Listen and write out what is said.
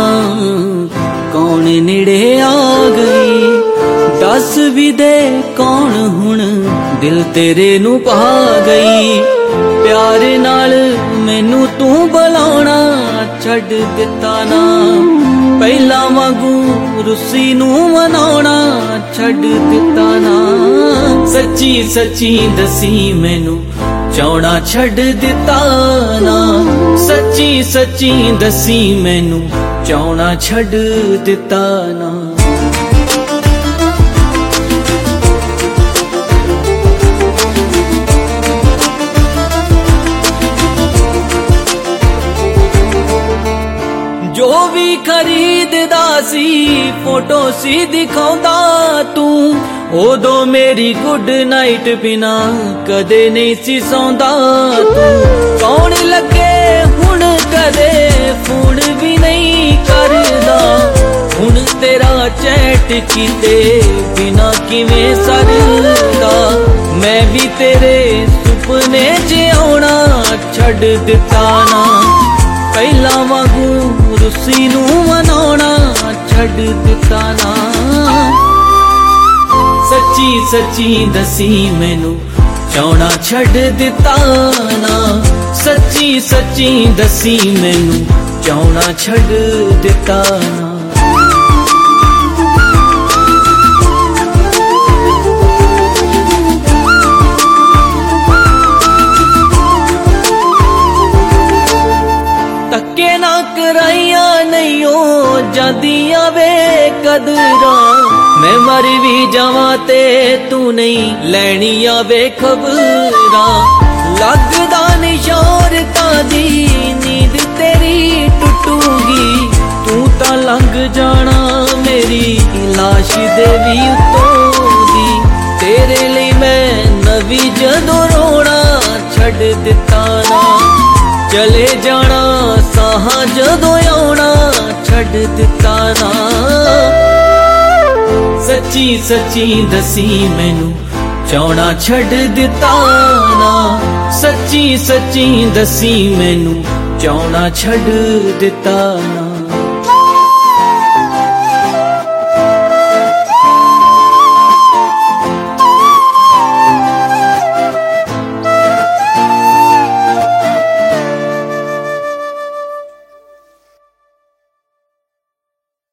कौन नेड़े आ गई। दस भी दे कौन हुण दिल तेरे नू पा गई। प्यार नाल मैनू तू बुलाउणा छड्ड दिता ना, पहला वांगू रुस्सी नू मनाउणा छड्ड दिता ना। सच्ची सच्ची दसी मैनू चाहना छड्ड दिता ना, सच्ची सच्ची दसी मैनू चाहना छड्ड दिता ना। जो भी खरीददा सी फोटो सी दिखाउंदा तू, उदों मेरी गुड नाइट बिना कदे नहीं सी सौंदा तू। कौन लगे हुण कदे फोन भी नहीं करदा, हुण तेरा चैट कीते बिना किवें सरदा। मैं भी तेरे सुपने च आउणा छड्ड दिता ना, पहला वांगू रुस्सी नू मनाउणा छड्ड दिता ना। सच्ची सच्ची दसी मैनू चाहना छड्ड दिता ना, सच्ची सच्ची दसी मैनू चाहना छड्ड दिता ना। धक्के ना कराइया नहीं ओ जादियां वे कदरा, मैं मर भी जावा ते तू नहीं लैनिया वे खबरा। लगदा निशार दी नींद तेरी टुटूगी, तू तां लंघ जाना मेरी लाश दे भी उत्तों दी। तेरे लिए मैं नवी जदों रोना छड्ड दिता ना, चले जाना साहा जदों आउणा छड्ड दिता ना। सच्ची सच्ची दसी मैनू चाहना छड्ड दिता ना, सच्ची सच्ची दसी मैनू चाहना छड्ड दिता ना।